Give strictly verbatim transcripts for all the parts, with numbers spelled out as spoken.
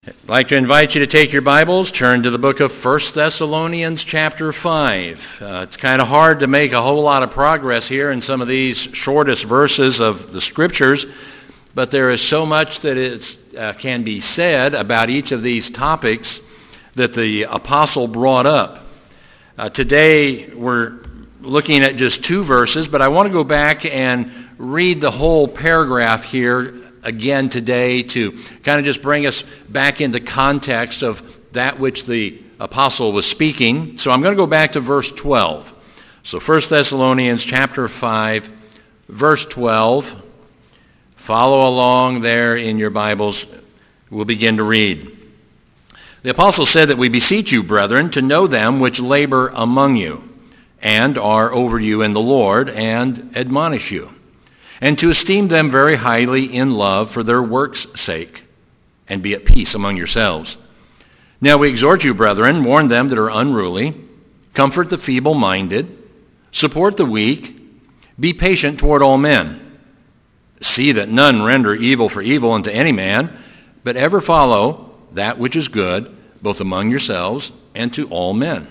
I'd like to invite you to take your Bibles, turn to the book of First Thessalonians chapter five. Uh, it's kind of hard to make a whole lot of progress here in some of these shortest verses of the Scriptures, but there is so much that is, uh, can be said about each of these topics that the apostle brought up. Uh, today we're looking at just two verses, but I want to go back and read the whole paragraph here again today to kind of just bring us back into context of that which the apostle was speaking. So I'm going to go back to verse twelve. So First Thessalonians chapter five, verse twelve. Follow along there in your Bibles. We'll begin to read. The apostle said that we beseech you, brethren, to know them which labor among you, and are over you in the Lord, and admonish you, and to esteem them very highly in love for their work's sake, and be at peace among yourselves. Now we exhort you, brethren, warn them that are unruly, comfort the feeble-minded, support the weak, be patient toward all men. See that none render evil for evil unto any man, but ever follow that which is good, both among yourselves and to all men.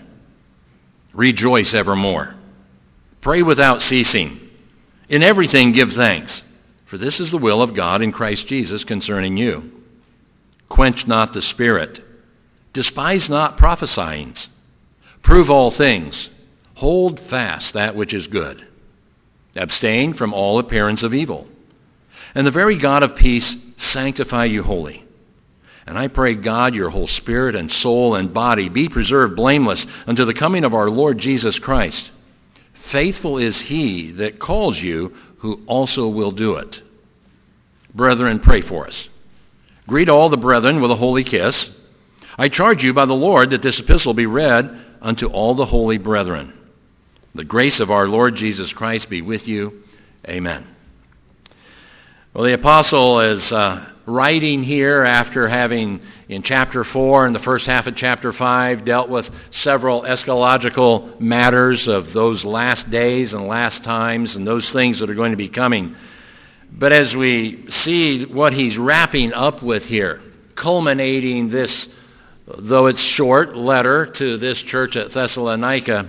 Rejoice evermore. Pray without ceasing. In everything give thanks, for this is the will of God in Christ Jesus concerning you. Quench not the spirit. Despise not prophesying. Prove all things. Hold fast that which is good. Abstain from all appearance of evil. And the very God of peace sanctify you wholly. And I pray God your whole spirit and soul and body be preserved blameless unto the coming of our Lord Jesus Christ. Faithful is he that calls you, who also will do it. Brethren, pray for us. Greet all the brethren with a holy kiss. I charge you by the Lord that this epistle be read unto all the holy brethren. The grace of our Lord Jesus Christ be with you. Amen. Well, the apostle is uh, writing here after having, in chapter four and the first half of chapter five, dealt with several eschatological matters of those last days and last times and those things that are going to be coming. But as we see what he's wrapping up with here, culminating this, though it's short, letter to this church at Thessalonica,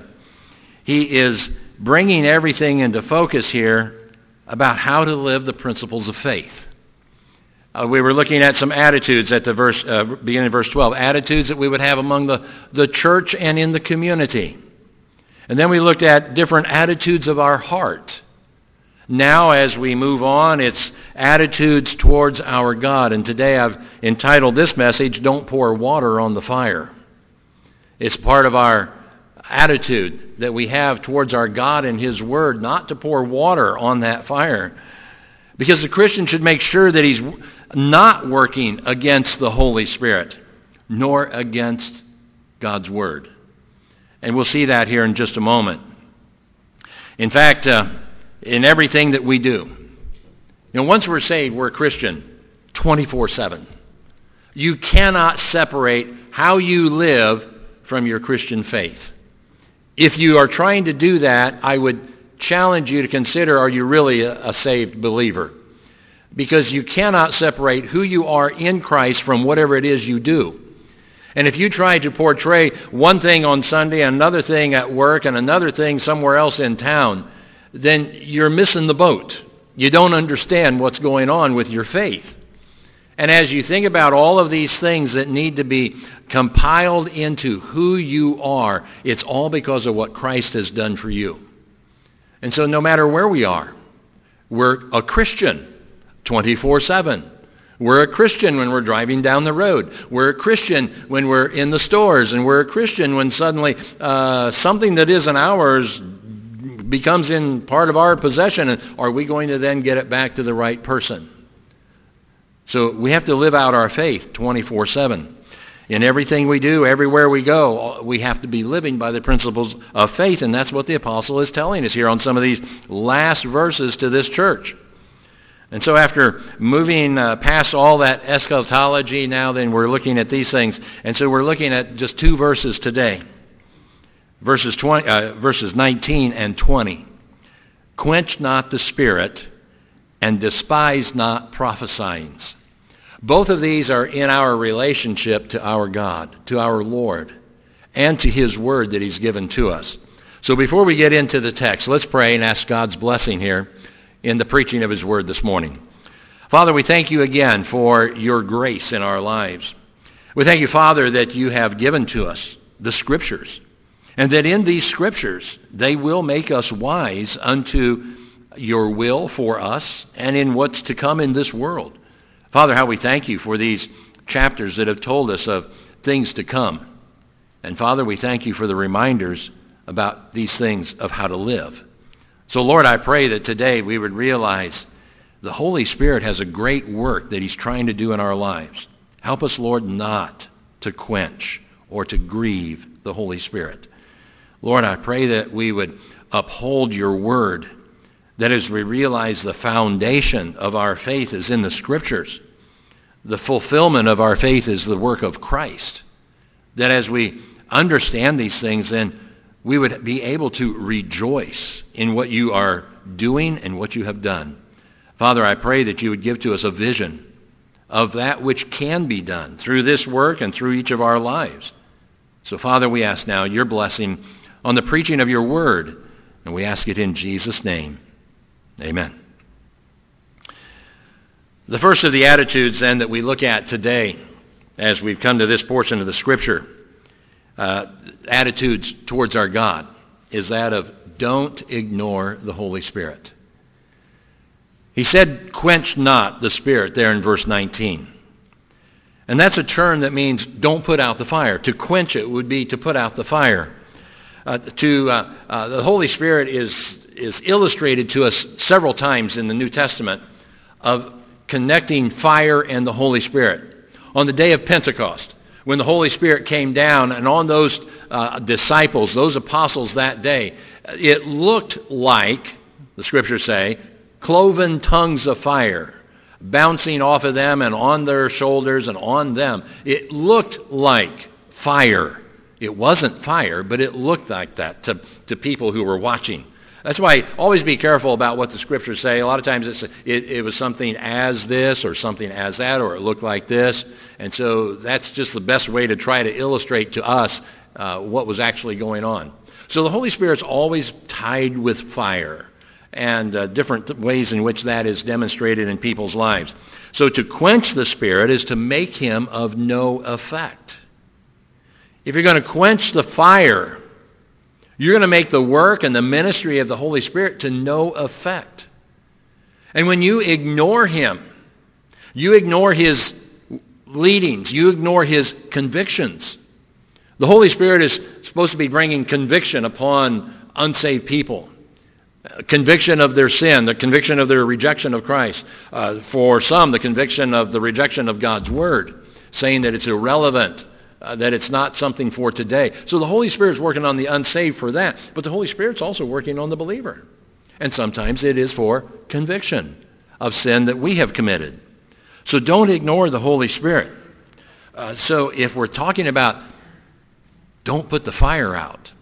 he is bringing everything into focus here about how to live the principles of faith. Uh, we were looking at some attitudes at the verse, uh, beginning of verse twelve, attitudes that we would have among the, the church and in the community. And then we looked at different attitudes of our heart. Now as we move on, it's attitudes towards our God. And today I've entitled this message, Don't Pour Water on the Fire. It's part of our attitude that we have towards our God and his word, not to pour water on that fire. Because the Christian should make sure that he's not working against the Holy Spirit, nor against God's word. And we'll see that here in just a moment. In fact, uh, in everything that we do, you know, once we're saved, we're a Christian twenty-four seven. You cannot separate how you live from your Christian faith. If you are trying to do that, I would challenge you to consider, are you really a, a saved believer? Because you cannot separate who you are in Christ from whatever it is you do. And if you try to portray one thing on Sunday and another thing at work and another thing somewhere else in town, then you're missing the boat. You don't understand what's going on with your faith. And as you think about all of these things that need to be compiled into who you are, it's all because of what Christ has done for you. And so no matter where we are, we're a Christian twenty-four seven. We're a Christian when we're driving down the road. We're a Christian when we're in the stores. And we're a Christian when suddenly uh, something that isn't ours becomes in part of our possession. And are we going to then get it back to the right person? So we have to live out our faith twenty-four seven. In everything we do, everywhere we go, we have to be living by the principles of faith, and that's what the apostle is telling us here on some of these last verses to this church. And so after moving uh, past all that eschatology, now then we're looking at these things. And so we're looking at just two verses today, verses twenty, uh, verses nineteen and twenty. Quench not the spirit, and despise not prophesying. Both of these are in our relationship to our God, to our Lord, and to his word that he's given to us. So before we get into the text, let's pray and ask God's blessing here in the preaching of his word this morning. Father, we thank you again for your grace in our lives. We thank you, Father, that you have given to us the Scriptures, and that in these Scriptures they will make us wise unto your will for us and in what's to come in this world. Father, how we thank you for these chapters that have told us of things to come. And Father, we thank you for the reminders about these things of how to live. So Lord, I pray that today we would realize the Holy Spirit has a great work that he's trying to do in our lives. Help us, Lord, not to quench or to grieve the Holy Spirit. Lord, I pray that we would uphold your word, that as we realize the foundation of our faith is in the Scriptures, the fulfillment of our faith is the work of Christ, that as we understand these things, then we would be able to rejoice in what you are doing and what you have done. Father, I pray that you would give to us a vision of that which can be done through this work and through each of our lives. So, Father, we ask now your blessing on the preaching of your word, and we ask it in Jesus' name. Amen. The first of the attitudes, then, that we look at today as we've come to this portion of the Scripture, uh, attitudes towards our God, is that of don't ignore the Holy Spirit. He said, quench not the Spirit there in verse nineteen. And that's a term that means don't put out the fire. To quench it would be to put out the fire. Uh, to uh, uh, the Holy Spirit is, is illustrated to us several times in the New Testament of connecting fire and the Holy Spirit. On the day of Pentecost, when the Holy Spirit came down, and on those uh, disciples, those apostles that day, it looked like, the Scriptures say, cloven tongues of fire bouncing off of them and on their shoulders and on them. It looked like fire. It wasn't fire, but it looked like that to, to people who were watching. That's why always be careful about what the Scriptures say. A lot of times it's, it, it was something as this or something as that, or it looked like this. And so that's just the best way to try to illustrate to us uh, what was actually going on. So the Holy Spirit's always tied with fire, and uh, different th- ways in which that is demonstrated in people's lives. So to quench the Spirit is to make him of no effect. If you're going to quench the fire, you're going to make the work and the ministry of the Holy Spirit to no effect. And when you ignore him, you ignore his leadings, you ignore his convictions. The Holy Spirit is supposed to be bringing conviction upon unsaved people. Conviction of their sin, the conviction of their rejection of Christ. Uh, for some, the conviction of the rejection of God's Word, saying that it's irrelevant, uh, that it's not something for today. So the Holy Spirit's working on the unsaved for that, but the Holy Spirit's also working on the believer. And sometimes it is for conviction of sin that we have committed. So don't ignore the Holy Spirit. Uh, so if we're talking about don't put the fire out,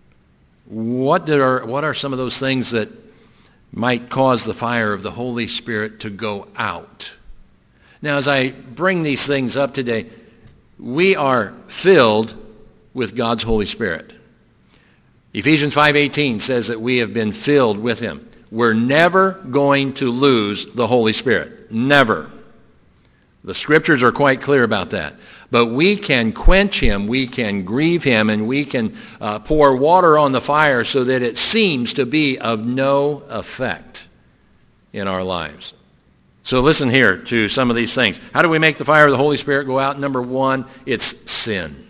What are, what are some of those things that might cause the fire of the Holy Spirit to go out? Now, as I bring these things up today, we are filled with God's Holy Spirit. Ephesians five eighteen says that we have been filled with him. We're never going to lose the Holy Spirit. Never. The Scriptures are quite clear about that. But we can quench him, we can grieve him, and we can uh, pour water on the fire so that it seems to be of no effect in our lives. So listen here to some of these things. How do we make the fire of the Holy Spirit go out? Number one, it's sin.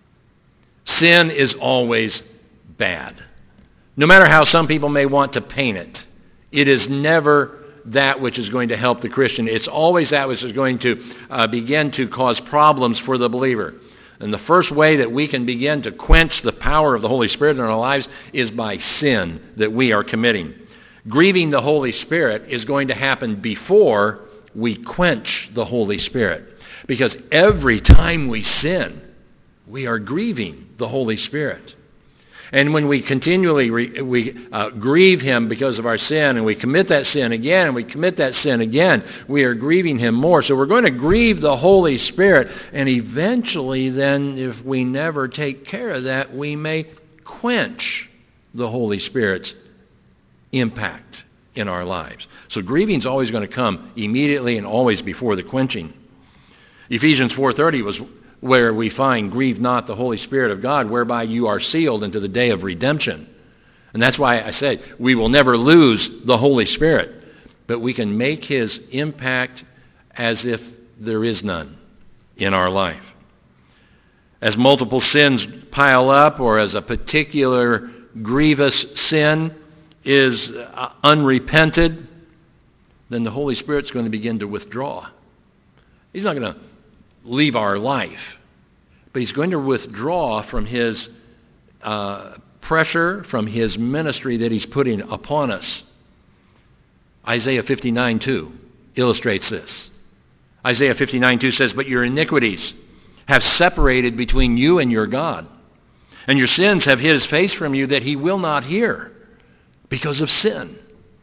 Sin is always bad. No matter how some people may want to paint it, it is never that which is going to help the Christian. It's always that which is going to uh, begin to cause problems for the believer. And the first way that we can begin to quench the power of the Holy Spirit in our lives is by sin that we are committing. Grieving the Holy Spirit is going to happen before we quench the Holy Spirit. Because every time we sin, we are grieving the Holy Spirit. And when we continually re, we uh, grieve him because of our sin, and we commit that sin again, and we commit that sin again, we are grieving him more. So we're going to grieve the Holy Spirit, and eventually then, if we never take care of that, we may quench the Holy Spirit's impact in our lives. So grieving is always going to come immediately and always before the quenching. Ephesians four thirty was where we find, grieve not the Holy Spirit of God, whereby you are sealed unto the day of redemption. And that's why I said we will never lose the Holy Spirit, but we can make his impact as if there is none in our life. As multiple sins pile up, or as a particular grievous sin is uh, unrepented, then the Holy Spirit's going to begin to withdraw. He's not going to leave our life, but he's going to withdraw from his uh, pressure, from his ministry that he's putting upon us. Isaiah fifty-nine two illustrates this. Isaiah fifty-nine two says, but your iniquities have separated between you and your God, and your sins have hid his face from you that he will not hear because of sin.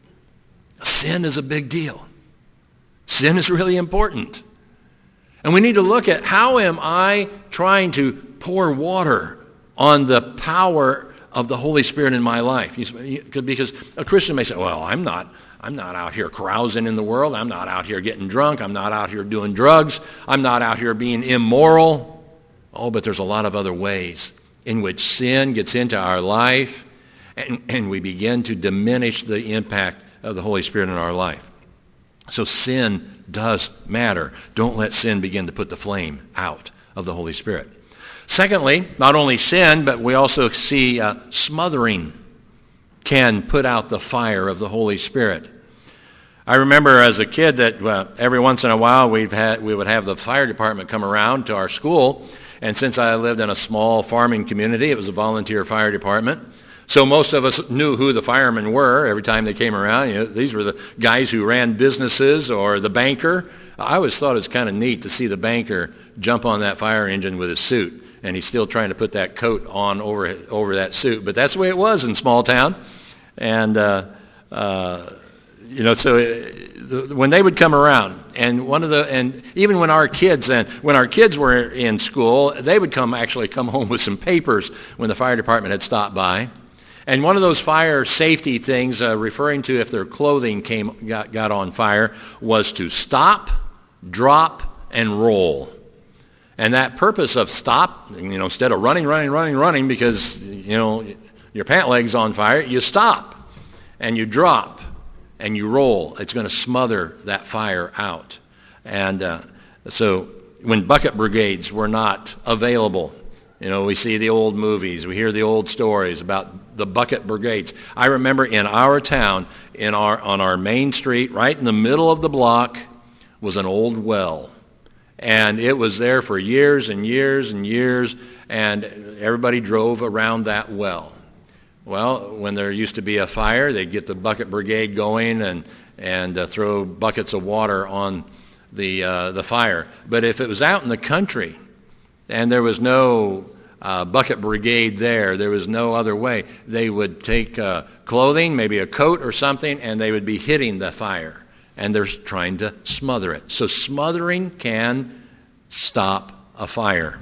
Sin is a big deal. Sin is really important. And we need to look at, how am I trying to pour water on the power of the Holy Spirit in my life? Because a Christian may say, well, I'm not, I'm not out here carousing in the world. I'm not out here getting drunk. I'm not out here doing drugs. I'm not out here being immoral. Oh, but there's a lot of other ways in which sin gets into our life, and, and we begin to diminish the impact of the Holy Spirit in our life. So sin does matter. Don't let sin begin to put the flame out of the Holy Spirit. Secondly, not only sin, but we also see uh, smothering can put out the fire of the Holy Spirit. I remember as a kid that uh, every once in a while we've had, we would have the fire department come around to our school, and since I lived in a small farming community, it was a volunteer fire department. So most of us knew who the firemen were every time they came around. You know, these were the guys who ran businesses, or the banker. I always thought it was kind of neat to see the banker jump on that fire engine with his suit, and he's still trying to put that coat on over over that suit. But that's the way it was in small town. And, uh, uh, you know, so it, when they would come around, and one of the, and even when our kids, and when our kids were in school, they would come actually come home with some papers when the fire department had stopped by. And one of those fire safety things, uh, referring to if their clothing came got, got on fire, was to stop, drop, and roll. And that purpose of stop, you know, instead of running, running, running, running because, you know, your pant leg's on fire, you stop, and you drop, and you roll. It's going to smother that fire out. And uh, so when bucket brigades were not available, you know, we see the old movies, we hear the old stories about the bucket brigades. I remember in our town, in our on our main street, right in the middle of the block, was an old well. And it was there for years and years and years, and everybody drove around that well. Well, when there used to be a fire, they'd get the bucket brigade going and, and uh, throw buckets of water on the uh, the fire. But if it was out in the country and there was no uh, bucket brigade there, there was no other way, they would take uh, clothing, maybe a coat or something, and they would be hitting the fire. And they're trying to smother it. So smothering can stop a fire.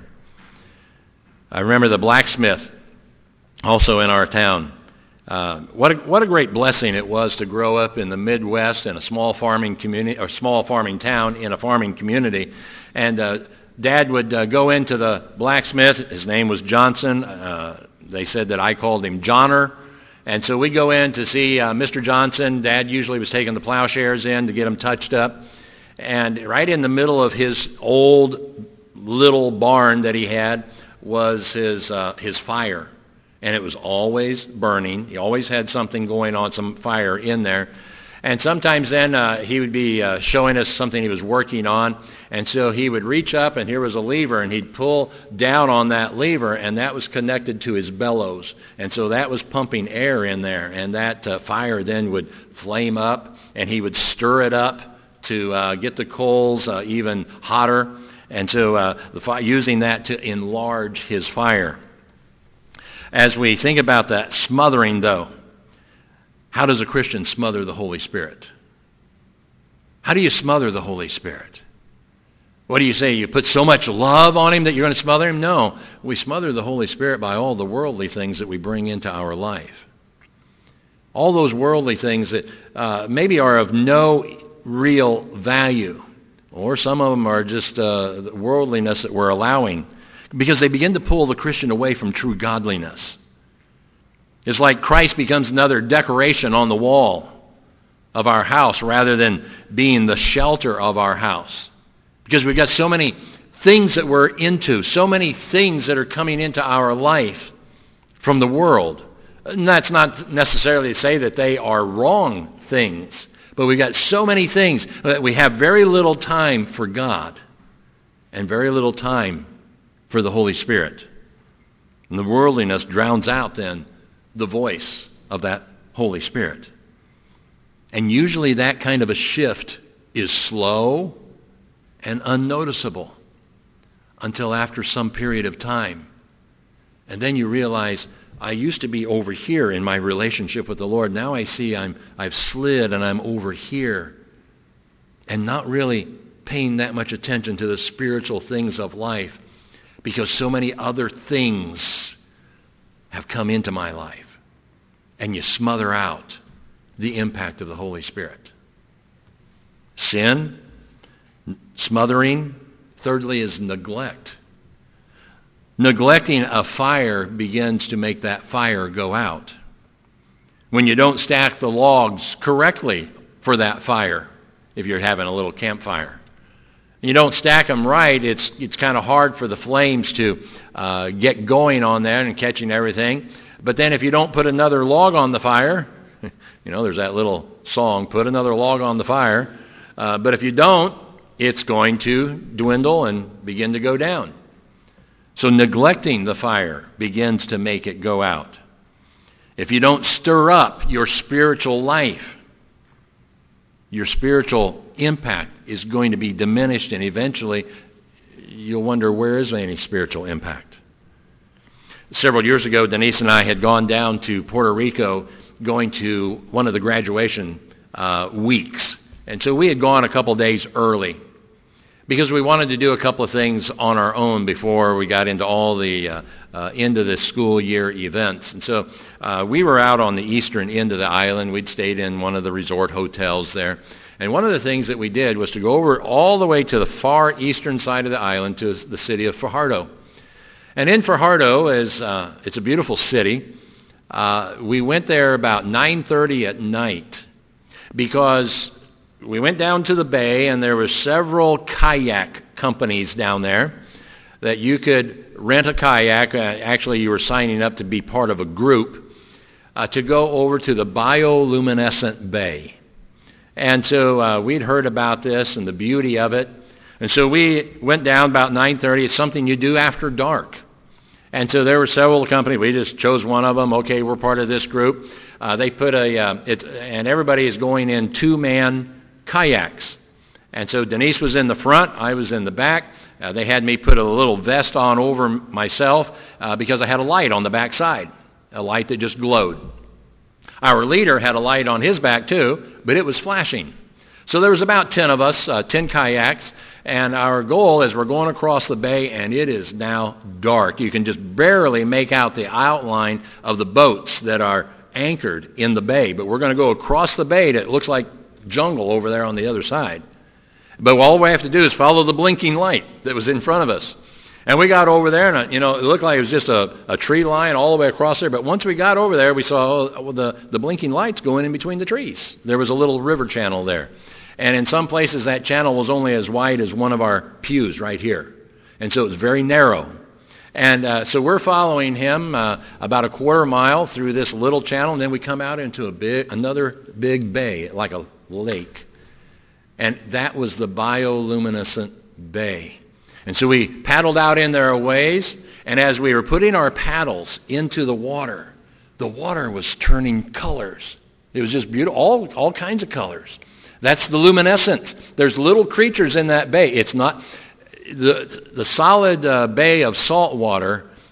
I remember the blacksmith also in our town. Uh, what a, what a great blessing it was to grow up in the Midwest in a small farming community, or small farming town in a farming community. And uh, Dad would uh, go into the blacksmith. His name was Johnson. Uh, they said that I called him Johnner. And so we go in to see uh, Mister Johnson. Dad usually was taking the plowshares in to get them touched up. And right in the middle of his old little barn that he had was his uh, his fire. And it was always burning. He always had something going on, some fire in there. And sometimes then uh, he would be uh, showing us something he was working on. And so he would reach up, and here was a lever, and he'd pull down on that lever, and that was connected to his bellows. And so that was pumping air in there, and that uh, fire then would flame up, and he would stir it up to uh, get the coals uh, even hotter. And so uh, the fi- using that to enlarge his fire. As we think about that smothering, though, how does a Christian smother the Holy Spirit? How do you smother the Holy Spirit? What do you say? You put so much love on him that you're going to smother him? No. We smother the Holy Spirit by all the worldly things that we bring into our life. All those worldly things that uh, maybe are of no real value, or some of them are just uh, worldliness that we're allowing, because they begin to pull the Christian away from true godliness. It's like Christ becomes another decoration on the wall of our house rather than being the shelter of our house. Because we've got so many things that we're into, so many things that are coming into our life from the world. And that's not necessarily to say that they are wrong things, but we've got so many things that we have very little time for God and very little time for the Holy Spirit. And the worldliness drowns out then the voice of that Holy Spirit. And usually that kind of a shift is slow and unnoticeable until after some period of time. And then you realize, I used to be over here in my relationship with the Lord. Now I see I'm, I've slid and I'm over here and not really paying that much attention to the spiritual things of life because so many other things have come into my life. And you smother out the impact of the Holy Spirit. Sin, smothering. Thirdly is neglect. Neglecting a fire begins to make that fire go out. When you don't stack the logs correctly for that fire, if you're having a little campfire, you don't stack them right, it's it's kind of hard for the flames to uh, get going on there and catching everything. But then if you don't put another log on the fire, you know, there's that little song, put another log on the fire. Uh, but if you don't, it's going to dwindle and begin to go down. So neglecting the fire begins to make it go out. If you don't stir up your spiritual life, your spiritual impact is going to be diminished, and eventually you'll wonder, where is any spiritual impact? Several years ago, Denise and I had gone down to Puerto Rico, going to one of the graduation uh, weeks. And so we had gone a couple days early because we wanted to do a couple of things on our own before we got into all the uh, uh, end of the school year events. And so uh, we were out on the eastern end of the island. We'd stayed in one of the resort hotels there. And one of the things that we did was to go over all the way to the far eastern side of the island to the city of Fajardo. And in Fajardo, is uh, it's a beautiful city. Uh, we went there about nine thirty at night because we went down to the bay, and there were several kayak companies down there that you could rent a kayak. Uh, actually, you were signing up to be part of a group uh, to go over to the bioluminescent bay. And so uh, we'd heard about this and the beauty of it. And so we went down about nine thirty. It's something you do after dark. And so there were several companies. We just chose one of them. Okay, we're part of this group. Uh, they put a, uh, it's, and everybody is going in two-man kayaks. And so Denise was in the front. I was in the back. Uh, they had me put a little vest on over myself uh, because I had a light on the back side, a light that just glowed. Our leader had a light on his back too, but it was flashing. So there was about ten of us, uh, ten kayaks, and our goal is we're going across the bay, and it is now dark. You can just barely make out the outline of the boats that are anchored in the bay, but we're going to go across the bay that looks like jungle over there on the other side. But all we have to do is follow the blinking light that was in front of us. And we got over there, and, you know, it looked like it was just a, a tree line all the way across there. But once we got over there, we saw oh, the, the blinking lights going in between the trees. There was a little river channel there. And in some places, that channel was only as wide as one of our pews right here. And so it was very narrow. And uh, so we're following him uh, about a quarter mile through this little channel, and then we come out into a big, another big bay, like a lake. And that was the bioluminescent bay. And so we paddled out in there a ways, and as we were putting our paddles into the water, the water was turning colors. It was just beautiful, all, all kinds of colors. That's the luminescent. There's little creatures in that bay. It's not, the, the solid uh, bay of salt water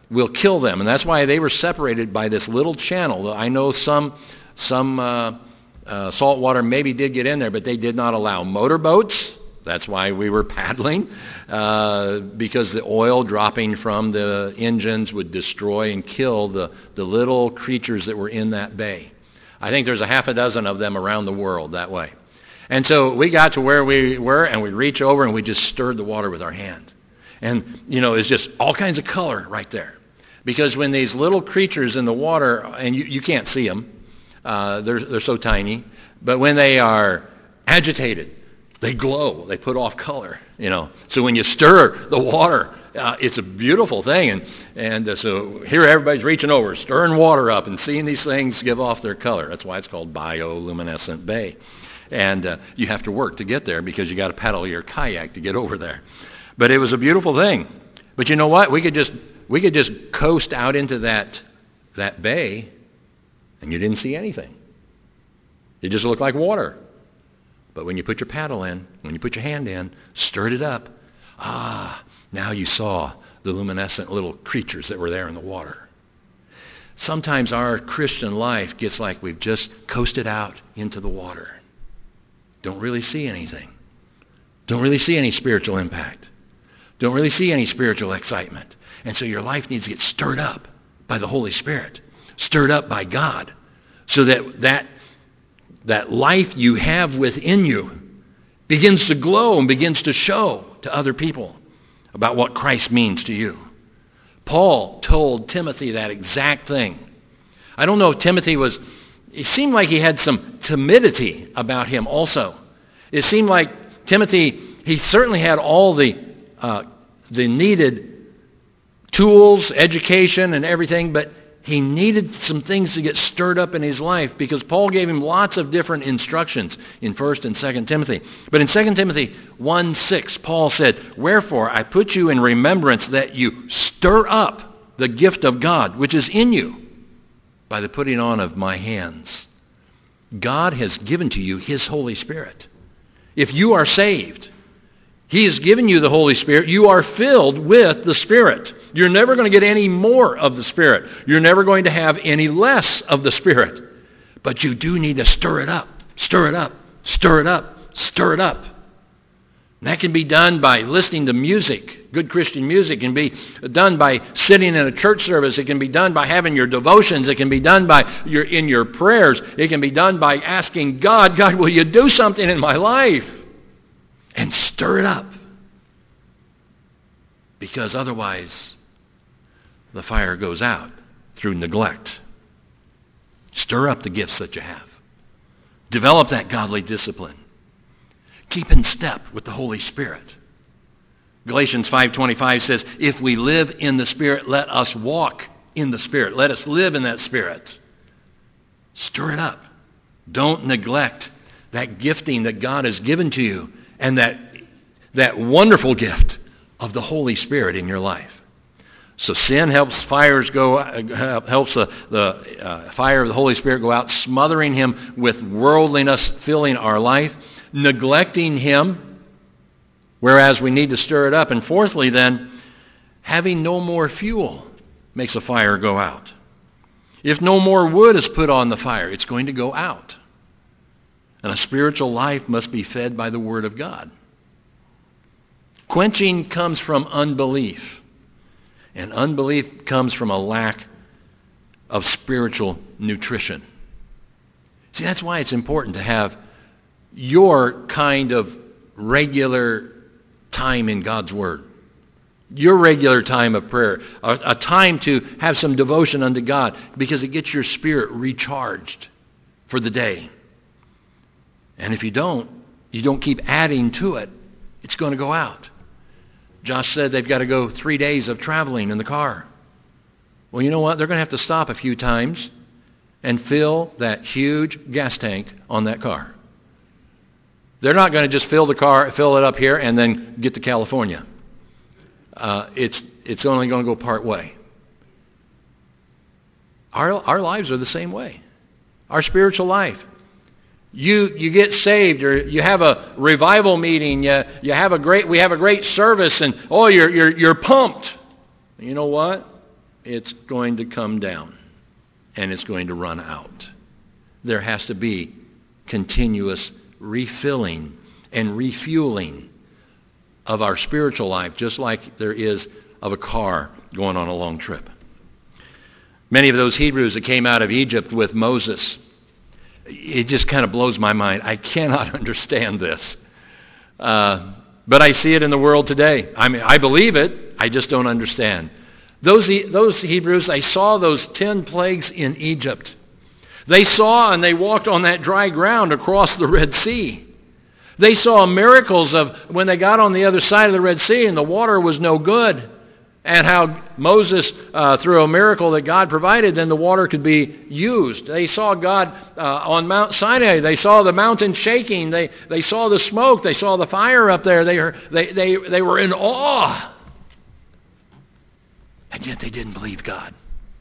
will kill them. And that's why they were separated by this little channel. I know some, some uh, uh, salt water maybe did get in there, but they did not allow motorboats. That's why we were paddling, uh, because the oil dropping from the engines would destroy and kill the, the little creatures that were in that bay. I think there's a half a dozen of them around the world that way. And so we got to where we were, and we reach over, and we just stirred the water with our hand. And, you know, it's just all kinds of color right there. Because when these little creatures in the water, and you, you can't see them, uh, they're, they're so tiny, but when they are agitated, they glow. They put off color, you know. So when you stir the water, uh, it's a beautiful thing. And, and uh, so here everybody's reaching over, stirring water up and seeing these things give off their color. That's why it's called bioluminescent bay. And uh, you have to work to get there because you got to paddle your kayak to get over there. But it was a beautiful thing. But you know what? We could just we could just coast out into that that bay, and you didn't see anything. It just looked like water. But when you put your paddle in, when you put your hand in, stirred it up, ah, now you saw the luminescent little creatures that were there in the water. Sometimes our Christian life gets like we've just coasted out into the water. Don't really see anything. Don't really see any spiritual impact. Don't really see any spiritual excitement. And so your life needs to get stirred up by the Holy Spirit, stirred up by God, so that that that life you have within you begins to glow and begins to show to other people about what Christ means to you. Paul told Timothy that exact thing. I don't know if Timothy was, it seemed like he had some timidity about him also. It seemed like Timothy, he certainly had all the uh, the needed tools, education, and everything, but he needed some things to get stirred up in his life because Paul gave him lots of different instructions in First and Second Timothy. But in Second Timothy one six, Paul said, "Wherefore I put you in remembrance that you stir up the gift of God, which is in you, by the putting on of my hands." God has given to you his Holy Spirit. If you are saved, he has given you the Holy Spirit. You are filled with the Spirit. You're never going to get any more of the Spirit. You're never going to have any less of the Spirit. But you do need to stir it up, stir it up, stir it up, stir it up. And that can be done by listening to music. Good Christian music. It can be done by sitting in a church service. It can be done by having your devotions. It can be done by your in your prayers. It can be done by asking God, God, will you do something in my life? And stir it up. Because otherwise, the fire goes out through neglect. Stir up the gifts that you have. Develop that godly discipline. Keep in step with the Holy Spirit. Galatians five twenty-five says, if we live in the Spirit, let us walk in the Spirit. Let us live in that Spirit. Stir it up. Don't neglect that gifting that God has given to you and that, that wonderful gift of the Holy Spirit in your life. So sin helps fires go, uh, helps the, the uh, fire of the Holy Spirit go out, smothering him with worldliness, filling our life, neglecting him, whereas we need to stir it up. And fourthly then, having no more fuel makes a fire go out. If no more wood is put on the fire, it's going to go out. And a spiritual life must be fed by the Word of God. Quenching comes from unbelief. And unbelief comes from a lack of spiritual nutrition. See, that's why it's important to have your kind of regular time in God's Word. Your regular time of prayer. A, a time to have some devotion unto God because it gets your spirit recharged for the day. And if you don't, you don't keep adding to it, it's going to go out. Josh said they've got to go three days of traveling in the car. Well, you know what? They're going to have to stop a few times and fill that huge gas tank on that car. They're not going to just fill the car, fill it up here, and then get to California. Uh, it's it's only going to go part way. Our our lives are the same way. Our spiritual life. You you get saved, or you have a revival meeting. You, you have a great we have a great service, and oh, you're you're you're pumped. You know what? it's going to come down and it's going to run out. There has to be continuous refilling and refueling of our spiritual life, just like there is of a car going on a long trip. Many of those Hebrews that came out of Egypt with Moses, it just kind of blows my mind. I cannot understand this. Uh, but I see it in the world today. I mean, I believe it. I just don't understand. Those, those Hebrews, they saw those ten plagues in Egypt. They saw and they walked on that dry ground across the Red Sea. They saw miracles of when they got on the other side of the Red Sea and the water was no good, and how Moses, uh, through a miracle that God provided, then the water could be used. They saw God uh, on Mount Sinai. They saw the mountain shaking. They, they saw the smoke. They saw the fire up there. They, were, they, they, they were in awe. And yet they didn't believe God.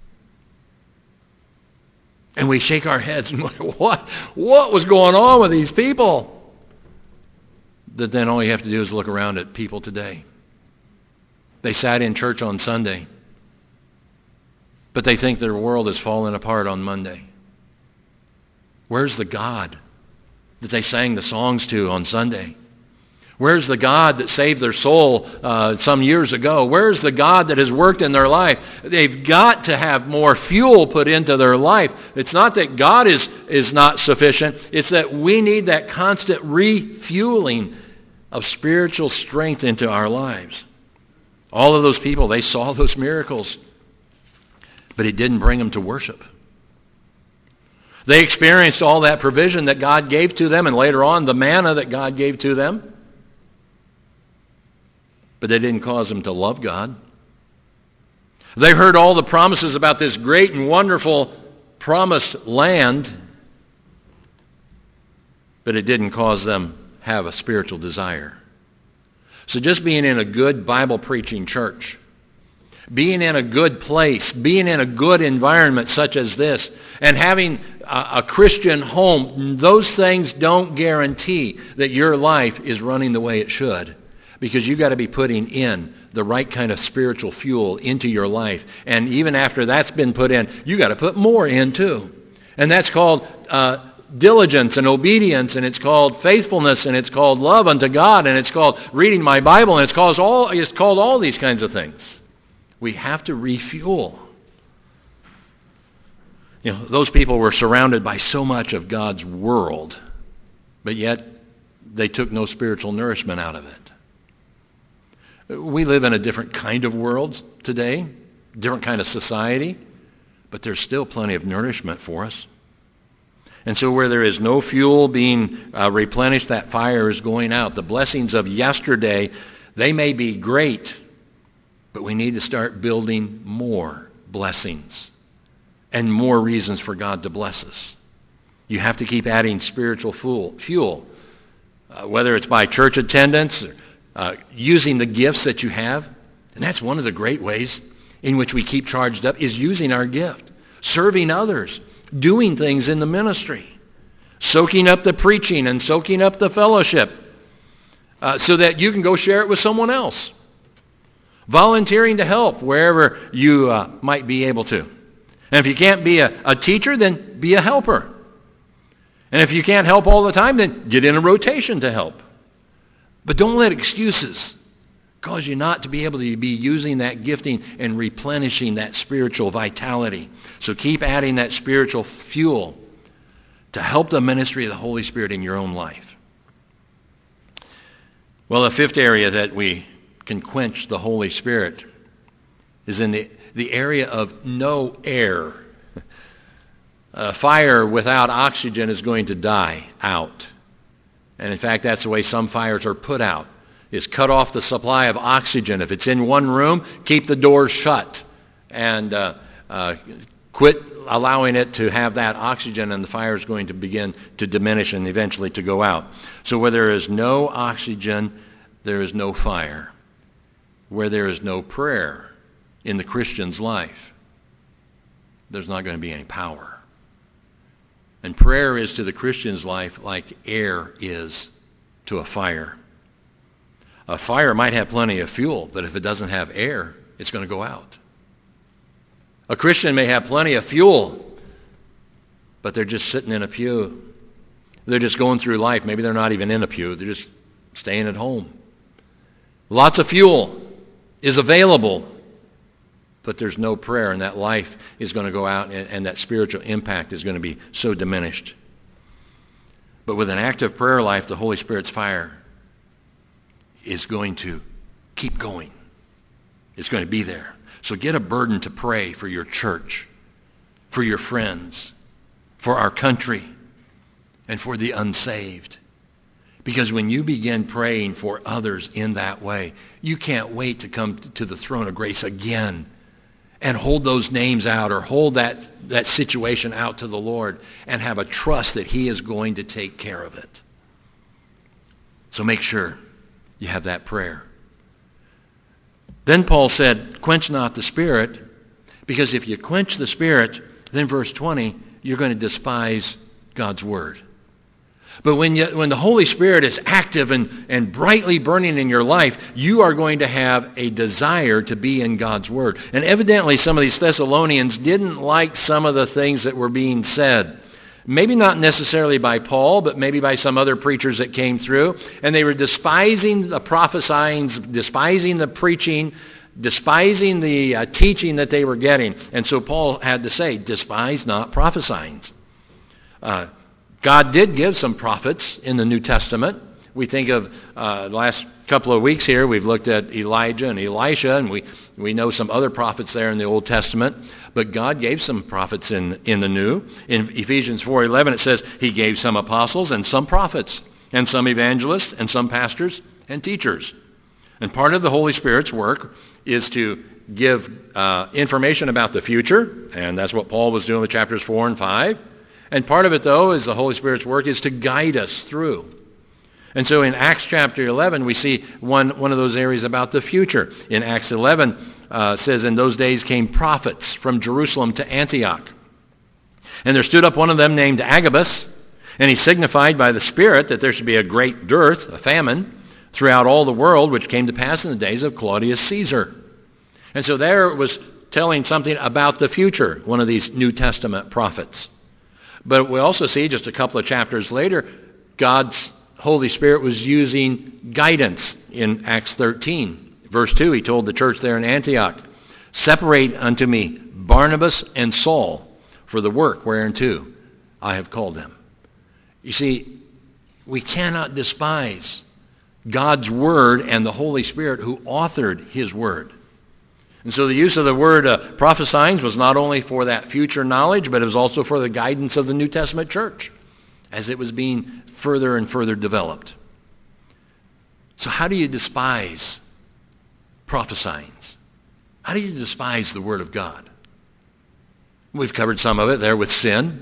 And we shake our heads and wonder, what, what was going on with these people? That then all you have to do is look around at people today. They sat in church on Sunday, but they think their world is falling apart on Monday. Where's the God that they sang the songs to on Sunday? Where's the God that saved their soul uh, some years ago? Where's the God that has worked in their life? They've got to have more fuel put into their life. It's not that God is, is not sufficient. It's that we need that constant refueling of spiritual strength into our lives. All of those people, they saw those miracles, but it didn't bring them to worship. They experienced all that provision that God gave to them, and later on the manna that God gave to them, but they didn't cause them to love God. They heard all the promises about this great and wonderful promised land, but it didn't cause them have a spiritual desire. So just being in a good Bible preaching church, being in a good place, being in a good environment such as this, and having a, a Christian home, those things don't guarantee that your life is running the way it should, because you've got to be putting in the right kind of spiritual fuel into your life. And even after that's been put in, you've got to put more in too. And that's called uh, diligence and obedience, and it's called faithfulness, and it's called love unto God, and it's called reading my Bible, and it's called all, it's called all these kinds of things. We have to refuel. You know, those people were surrounded by so much of God's world, but yet they took no spiritual nourishment out of it. We live in a different kind of world today, different kind of society, but there's still plenty of nourishment for us. And so where there is no fuel being uh, replenished, that fire is going out. The blessings of yesterday, they may be great, but we need to start building more blessings and more reasons for God to bless us. You have to keep adding spiritual fuel, fuel uh, whether it's by church attendance or uh, using the gifts that you have. And that's one of the great ways in which we keep charged up, is using our gift, serving others, doing things in the ministry, soaking up the preaching and soaking up the fellowship uh, so that you can go share it with someone else. Volunteering to help wherever you uh, might be able to. And if you can't be a, a teacher, then be a helper. And if you can't help all the time, then get in a rotation to help. But don't let excuses cause you not to be able to be using that gifting and replenishing that spiritual vitality. So keep adding that spiritual fuel to help the ministry of the Holy Spirit in your own life. Well, the fifth area that we can quench the Holy Spirit is in the, the area of no air. A fire without oxygen is going to die out. And in fact, that's the way some fires are put out, is cut off the supply of oxygen. If it's in one room, keep the doors shut and uh, uh, quit allowing it to have that oxygen, and the fire is going to begin to diminish and eventually to go out. So where there is no oxygen, there is no fire. Where there is no prayer in the Christian's life, there's not going to be any power. And prayer is to the Christian's life like air is to a fire. A fire might have plenty of fuel, but if it doesn't have air, it's going to go out. A Christian may have plenty of fuel, but they're just sitting in a pew. They're just going through life. Maybe they're not even in a pew. They're just staying at home. Lots of fuel is available, but there's no prayer, and that life is going to go out, and, and that spiritual impact is going to be so diminished. But with an active prayer life, the Holy Spirit's fire is going to keep going. It's going to be there. So get a burden to pray for your church, for your friends, for our country, and for the unsaved. Because when you begin praying for others in that way, you can't wait to come to the throne of grace again and hold those names out or hold that, that situation out to the Lord and have a trust that He is going to take care of it. So make sure you have that prayer. Then Paul said, quench not the Spirit, because if you quench the Spirit, then verse twenty, you're going to despise God's Word. But when you, when the Holy Spirit is active and, and brightly burning in your life, you are going to have a desire to be in God's Word. And evidently some of these Thessalonians didn't like some of the things that were being said. Maybe not necessarily by Paul, but maybe by some other preachers that came through. And they were despising the prophesying, despising the preaching, despising the uh, teaching that they were getting. And so Paul had to say, despise not prophesying. Uh, God did give some prophets in the New Testament. We think of uh, the last couple of weeks here, we've looked at Elijah and Elisha, and we, we know some other prophets there in the Old Testament. But God gave some prophets in, in the New. In Ephesians four eleven it says He gave some apostles and some prophets and some evangelists and some pastors and teachers. And part of the Holy Spirit's work is to give uh, information about the future, and that's what Paul was doing with chapters four and five. And part of it, though, is the Holy Spirit's work is to guide us through. And so in Acts chapter eleven, we see one, one of those areas about the future. In Acts eleven, uh, it says, in those days came prophets from Jerusalem to Antioch. And there stood up one of them named Agabus, and he signified by the Spirit that there should be a great dearth, a famine, throughout all the world, which came to pass in the days of Claudius Caesar. And so there it was telling something about the future, one of these New Testament prophets. But we also see just a couple of chapters later, God's Holy Spirit was using guidance in Acts thirteen. Verse two, He told the church there in Antioch, separate unto me Barnabas and Saul for the work whereunto I have called them. You see, we cannot despise God's Word and the Holy Spirit who authored His Word. And so the use of the word uh, prophesying was not only for that future knowledge, but it was also for the guidance of the New Testament church as it was being further and further developed. So how do you despise prophesying? How do you despise the Word of God? We've covered some of it there with sin.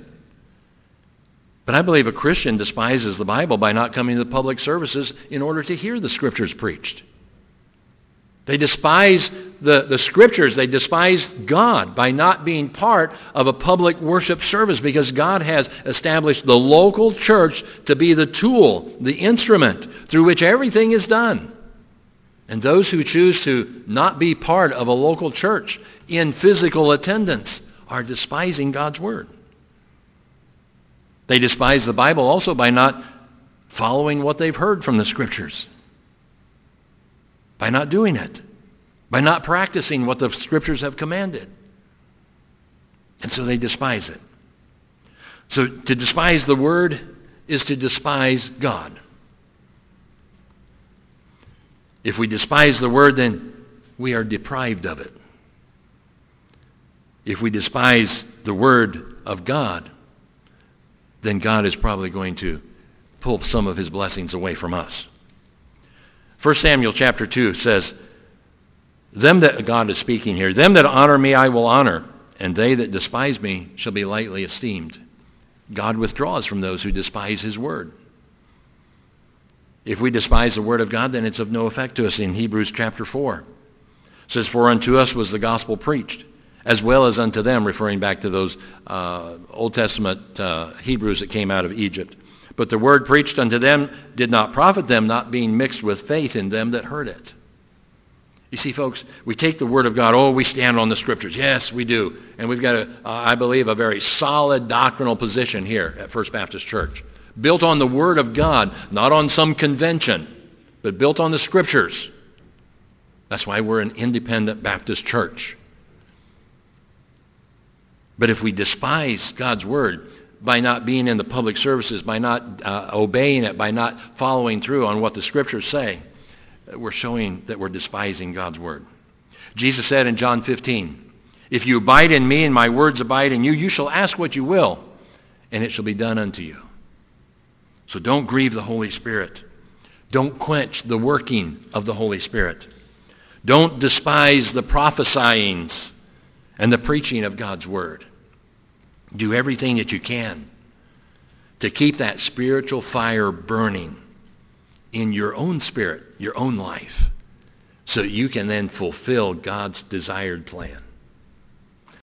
But I believe a Christian despises the Bible by not coming to the public services in order to hear the Scriptures preached. They despise the, the Scriptures. They despise God by not being part of a public worship service because God has established the local church to be the tool, the instrument through which everything is done. And those who choose to not be part of a local church in physical attendance are despising God's Word. They despise the Bible also by not following what they've heard from the Scriptures. By not doing it. By not practicing what the Scriptures have commanded. And so they despise it. So to despise the Word is to despise God. If we despise the Word, then we are deprived of it. If we despise the Word of God, then God is probably going to pull some of His blessings away from us. First Samuel chapter two says, them that, God is speaking here, them that honor me I will honor, and they that despise me shall be lightly esteemed. God withdraws from those who despise His Word. If we despise the Word of God, then it's of no effect to us. In Hebrews chapter four, it says, for unto us was the gospel preached, as well as unto them, referring back to those uh, Old Testament uh, Hebrews that came out of Egypt. But the word preached unto them did not profit them, not being mixed with faith in them that heard it. You see, folks, we take the Word of God, oh, we stand on the Scriptures. Yes, we do. And we've got, a, uh, I believe, a very solid doctrinal position here at First Baptist Church. Built on the Word of God, not on some convention, but built on the Scriptures. That's why we're an independent Baptist church. But if we despise God's Word by not being in the public services, by not uh, obeying it, by not following through on what the Scriptures say, we're showing that we're despising God's Word. Jesus said in John fifteen, if you abide in me and my words abide in you, you shall ask what you will, and it shall be done unto you. So don't grieve the Holy Spirit. Don't quench the working of the Holy Spirit. Don't despise the prophesyings and the preaching of God's Word. Do everything that you can to keep that spiritual fire burning in your own spirit, your own life, so that you can then fulfill God's desired plan.